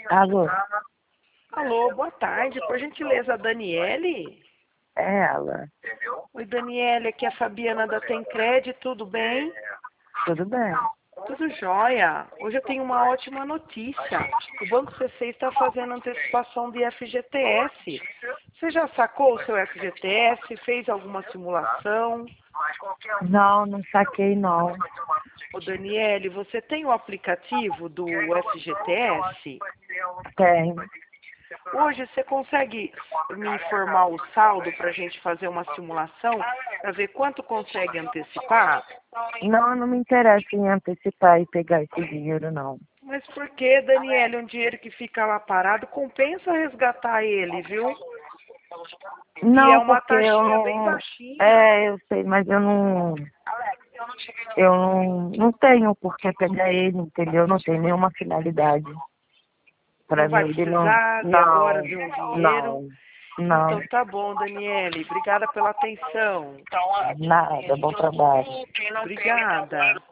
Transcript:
Alô, Alô, boa tarde. Por gentileza, a Daniele? é ela. Oi, Daniele, aqui é a Fabiana da Tencred, tudo bem? Tudo bem? Tudo jóia. Hoje eu tenho uma ótima notícia. O Banco CC está fazendo antecipação de FGTS. Você já sacou o seu FGTS? Fez alguma simulação? Não, não saquei não. Ô, Daniele, você tem o aplicativo do FGTS? Tem. Hoje você consegue me informar o saldo para a gente fazer uma simulação para ver quanto consegue antecipar? Não, não me interessa em antecipar e pegar esse dinheiro não. Mas por que, Daniele, um dinheiro que fica lá parado, compensa resgatar ele, viu? E é Não, uma porque eu taxinha bem não. baixinha. É, eu sei, mas eu não tenho por que pegar ele, entendeu? Não tem nenhuma finalidade. Não Pra vai mim ele não. precisar de agora Não, de um dinheiro. não, não. Então tá bom, Daniele. Obrigada pela atenção. Nada, bom trabalho. Obrigada.